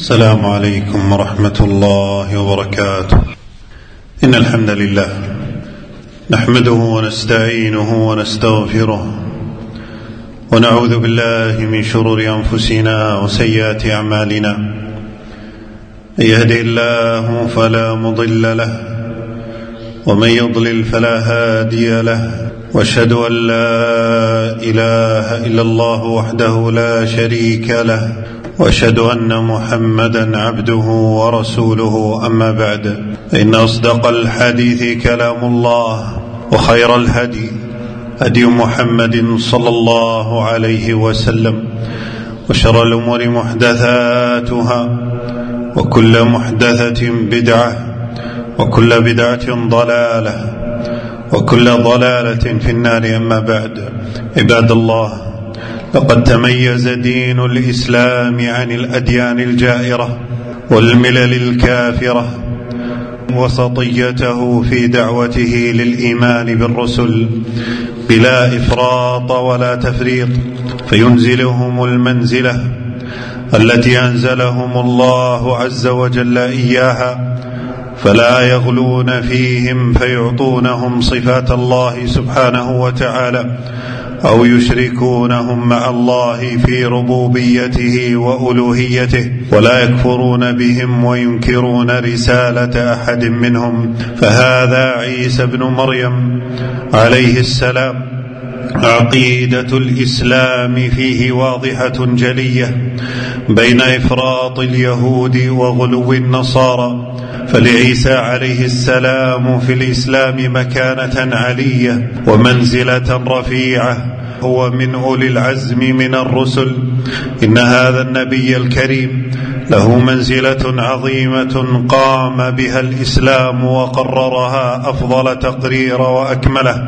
السلام عليكم ورحمة الله وبركاته. إن الحمد لله نحمده ونستعينه ونستغفره ونعوذ بالله من شرور أنفسنا وسيئات أعمالنا. من يهده الله فلا مضل له ومن يضلل فلا هادي له، واشهد أن لا إله إلا الله وحده لا شريك له، واشهد أن محمدا عبده ورسوله. أما بعد، فإن أصدق الحديث كلام الله، وخير الهدي هدي محمد صلى الله عليه وسلم، وشر الأمور محدثاتها، وكل محدثة بدعة، وكل بدعة ضلالة، وكل ضلالة في النار. أما بعد، عباد الله، لقد تميز دين الإسلام عن الأديان الجائرة والملل الكافرة وسطيته في دعوته للإيمان بالرسل بلا إفراط ولا تفريط، فينزلهم المنزلة التي أنزلهم الله عز وجل إياها، فلا يغلون فيهم فيعطونهم صفات الله سبحانه وتعالى، أو يشركونهم مع الله في ربوبيته وألوهيته، ولا يكفرون بهم وينكرون رسالة أحد منهم. فهذا عيسى بن مريم عليه السلام عقيدة الإسلام فيه واضحة جلية بين إفراط اليهود وغلو النصارى. فلعيسى عليه السلام في الإسلام مكانة علية ومنزلة رفيعة، هو من أولي العزم من الرسل. إن هذا النبي الكريم له منزلة عظيمة قام بها الإسلام وقررها أفضل تقرير وأكمله،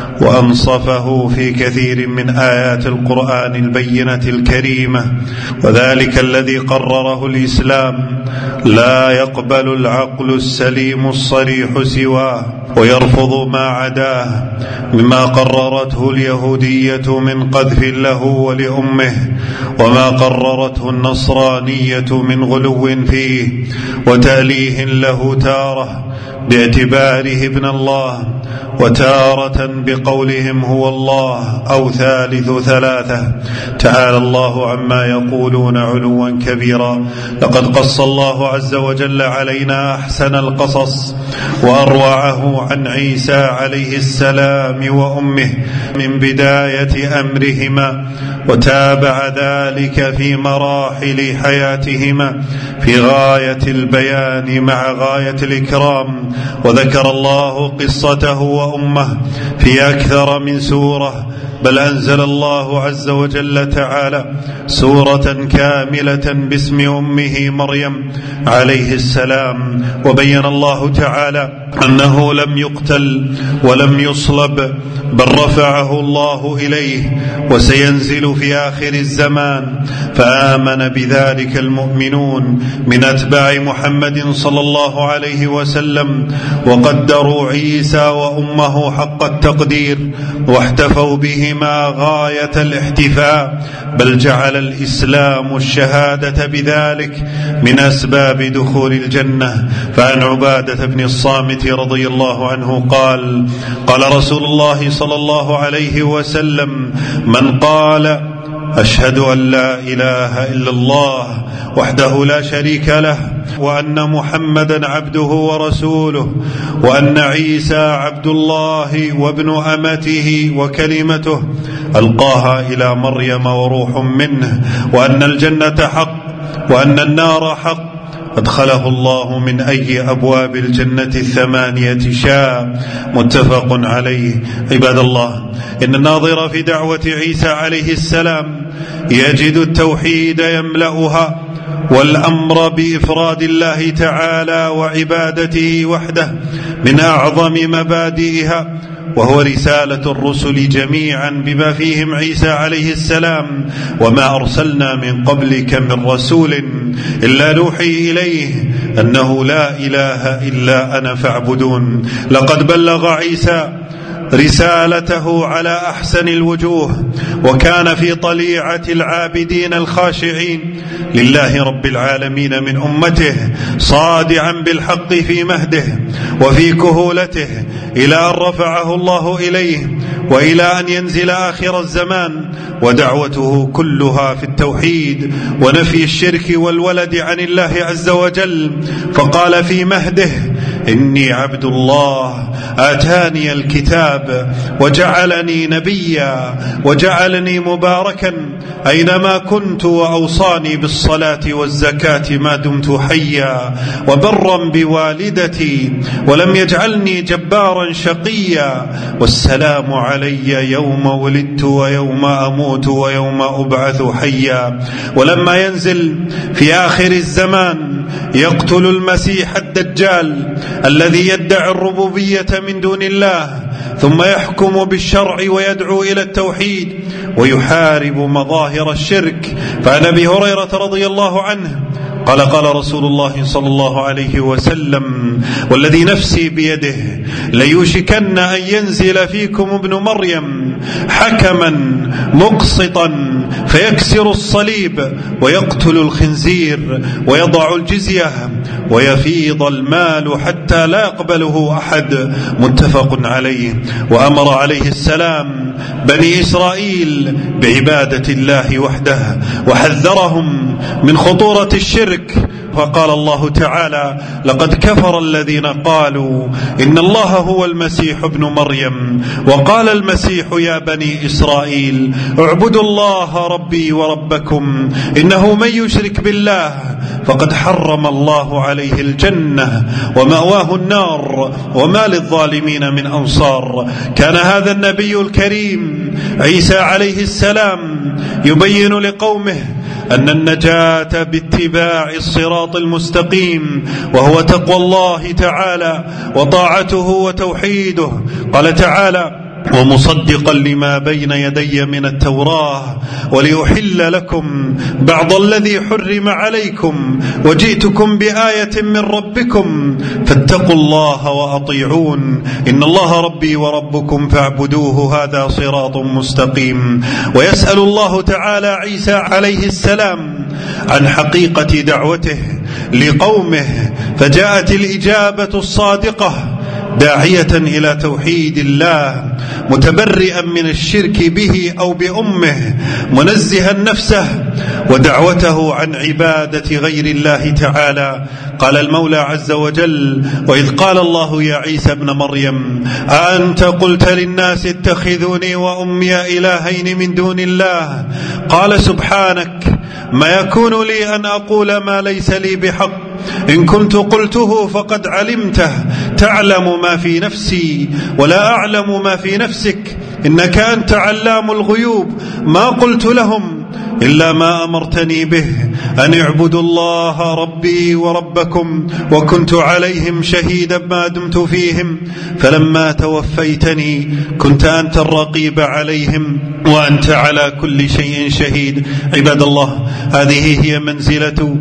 وأنصفه في كثير من آيات القرآن البينة الكريمة. وذلك الذي قرره الإسلام لا يقبل العقل السليم الصريح سواه، ويرفض ما عداه مما قررته اليهودية من قذف له ولأمه، وما قررته النصرانية من غلو فيه وتأليه له، تارة باعتباره ابن الله، وتارة بقولهم هو الله أو ثالث ثلاثة. تعالى الله عما يقولون علوا كبيرا. لقد قص الله عز وجل علينا أحسن القصص وأروعه عن عيسى عليه السلام وأمه من بداية أمرهما، وتابع ذلك في مراحل حياتهما في غاية البيان مع غاية الإكرام. وذكر الله قصته وأمه في أكثر من سورة، بل أنزل الله عز وجل تعالى سورة كاملة باسم أمه مريم عليه السلام. وبين الله تعالى أنه لم يقتل ولم يصلب، بل رفعه الله إليه وسينزل في آخر الزمان. فآمن بذلك المؤمنون من أتباع محمد صلى الله عليه وسلم، وقدروا عيسى وأمه حق التقدير، واحتفوا بهما غاية الاحتفاء، بل جعل الإسلام الشهادة بذلك من أسباب دخول الجنة. فعن عبادة بن الصامت رضي الله عنه قال: قال رسول الله صلى الله عليه وسلم: من قال أشهد أن لا إله إلا الله وحده لا شريك له، وأن محمدا عبده ورسوله، وأن عيسى عبد الله وابن أمته وكلمته ألقاها إلى مريم وروح منه، وأن الجنة حق وأن النار حق، أدخله الله من أي أبواب الجنة 8 شاء. متفق عليه. عباد الله، إن الناظر في دعوة عيسى عليه السلام يجد التوحيد يملأها، والأمر بإفراد الله تعالى وعبادته وحده من أعظم مبادئها، وهو رسالة الرسل جميعا بما فيهم عيسى عليه السلام: وما أرسلنا من قبلك من رسول إلا نوحي إليه أنه لا إله إلا أنا فاعبدون. لقد بلغ عيسى رسالته على أحسن الوجوه، وكان في طليعة العابدين الخاشعين لله رب العالمين من أمته، صادعا بالحق في مهده وفي كهولته، إلى أن رفعه الله إليه وإلى أن ينزل آخر الزمان، ودعوته كلها في التوحيد ونفي الشرك والولد عن الله عز وجل. فقال في مهده: إني عبد الله آتاني الكتاب وجعلني نبيا وجعلني مباركا أينما كنت وأوصاني بالصلاة والزكاة ما دمت حيا وبرا بوالدتي ولم يجعلني جبارا شقيا، والسلام علي يوم ولدت ويوم أموت ويوم أبعث حيا. ولما ينزل في آخر الزمان يقتل المسيح الدجال الذي يدعي الربوبية من دون الله، ثم يحكم بالشرع ويدعو إلى التوحيد ويحارب مظاهر الشرك. فعن أبي هريرة رضي الله عنه قال: قال رسول الله صلى الله عليه وسلم: والذي نفسي بيده ليوشكن أن ينزل فيكم ابن مريم حكما مقسطا فيكسر الصليب ويقتل الخنزير ويضع الجزية ويفيض المال حتى لا يقبله أحد، متفق عليه. وأمر عليه السلام بني إسرائيل بعبادة الله وحده وحذرهم من خطورة الشرك، فقال الله تعالى: لقد كفر الذين قالوا إن الله هو المسيح ابن مريم، وقال المسيح يا بني إسرائيل اعبدوا الله ربي وربكم، إنه من يشرك بالله فقد حرم الله عليه الجنة ومأواه النار وما للظالمين من أنصار. كان هذا النبي الكريم عيسى عليه السلام يبين لقومه أن النجاة باتباع الصراط المستقيم، وهو تقوى الله تعالى وطاعته وتوحيده. قال تعالى: ومصدقا لما بين يدي من التوراة وليحل لكم بعض الذي حرم عليكم وجئتكم بآية من ربكم فاتقوا الله وأطيعون إن الله ربي وربكم فاعبدوه هذا صراط مستقيم. ويسأل الله تعالى عيسى عليه السلام عن حقيقة دعوته لقومه، فجاءت الإجابة الصادقة داعية إلى توحيد الله، متبرئا من الشرك به أو بأمه، منزها نفسه ودعوته عن عبادة غير الله تعالى. قال المولى عز وجل: وإذ قال الله يا عيسى ابن مريم أأنت قلت للناس اتخذوني وأمي إلهين من دون الله؟ قال سبحانك ما يكون لي أن أقول ما ليس لي بحق، إن كنت قلته فقد علمته، تعلم ما في نفسي ولا أعلم ما في نفسك، إنك أنت علام الغيوب. ما قلت لهم إلا ما أمرتني به أن اعبدوا الله ربي وربكم، وكنت عليهم شهيدا ما دمت فيهم، فلما توفيتني كنت أنت الرقيب عليهم وأنت على كل شيء شهيد. عباد الله، هذه هي منزلة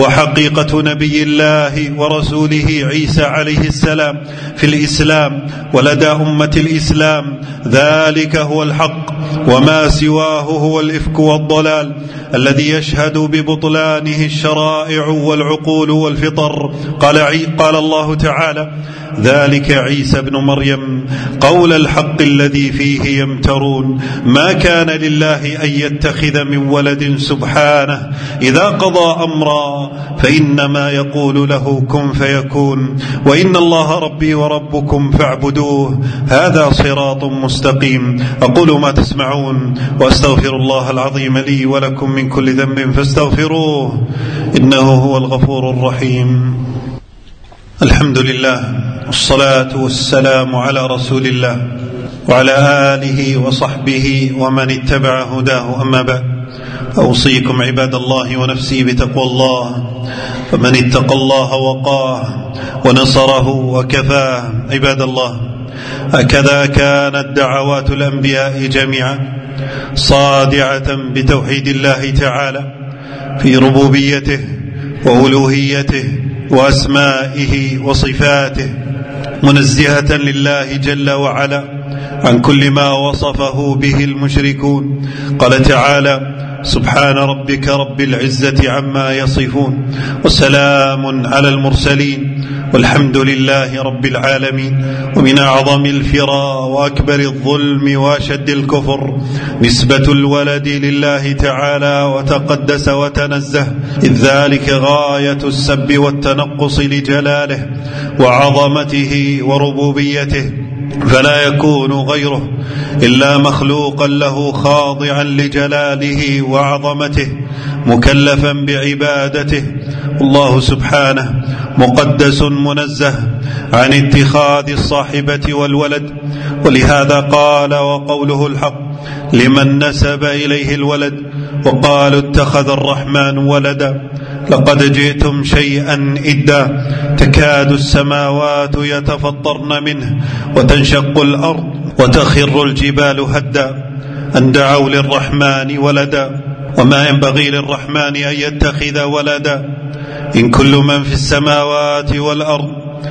وحقيقة نبي الله ورسوله عيسى عليه السلام في الإسلام ولدى أمة الإسلام. ذلك هو الحق، وما سواه هو الإفك والضلال الذي يشهد ببطلانه الشرائع والعقول والفطر. قال الله تعالى: ذلك عيسى بن مريم قول الحق الذي فيه يمترون، ما كان لله أن يتخذ من ولد سبحانه، إذا قضى أمرا فإنما يقول له كن فيكون، وإن الله ربي وربكم فاعبدوه هذا صراط مستقيم. أقول ما تسمعون وأستغفر الله العظيم لي ولكم من كل ذنب فاستغفروه إنه هو الغفور الرحيم. الحمد لله والصلاة والسلام على رسول الله وعلى آله وصحبه ومن اتبع هداه، أما بعد، أوصيكم عباد الله ونفسي بتقوى الله، فمن اتقى الله وقاه ونصره وكفاه. عباد الله، هكذا كانت دعوات الأنبياء جميعا صادعة بتوحيد الله تعالى في ربوبيته وألوهيته وأسمائه وصفاته، منزهة لله جل وعلا عن كل ما وصفه به المشركون. قال تعالى: سبحان ربك رب العزة عما يصفون وسلام على المرسلين والحمد لله رب العالمين. ومن أعظم الفرى وأكبر الظلم وأشد الكفر نسبة الولد لله تعالى وتقدس وتنزه، إذ ذلك غاية السب والتنقص لجلاله وعظمته وربوبيته، فلا يكون غيره إلا مخلوقا له خاضعا لجلاله وعظمته مكلفا بعبادته. الله سبحانه مقدس منزه عن اتخاذ الصاحبة والولد، ولهذا قال وقوله الحق لمن نسب إليه الولد وقالوا اتخذ الرحمن ولدا لقد جئتم شيئا إدا تكاد السماوات يتفطرن منه وتنشق الأرض وتخر الجبال هدا أن دعوا للرحمن ولدا وما ينبغي للرحمن أن يتخذ ولدا إن كل من في السماوات والأرض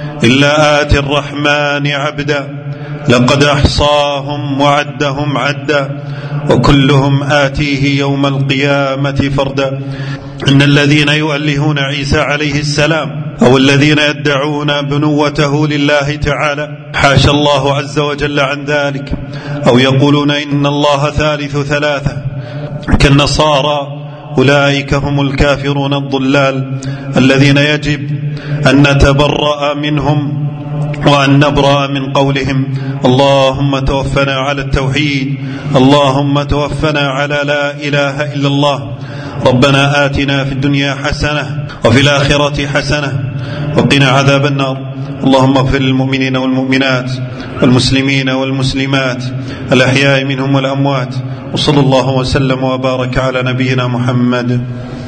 إلا آتي الرحمن عبدا لقد أحصاهم وعدهم عدا وكلهم آتيه يوم القيامة فردا. إن الذين يؤلهون عيسى عليه السلام أو الذين يدعون بنوته لله تعالى حاشا الله عز وجل عن ذلك، أو يقولون إن الله ثالث ثلاثة كالنصارى، أولئك هم الكافرون الضلال الذين يجب أن نتبرأ منهم وأن نبرأ من قولهم اللهم توفنا على التوحيد، اللهم توفنا على لا إله إلا الله، ربنا آتنا في الدنيا حسنة وفي الآخرة حسنة وقنا عذاب النار. اللهم اغفر للمؤمنين والمؤمنات والمسلمين والمسلمات الأحياء منهم والأموات، وصلى الله وسلم وبارك على نبينا محمد.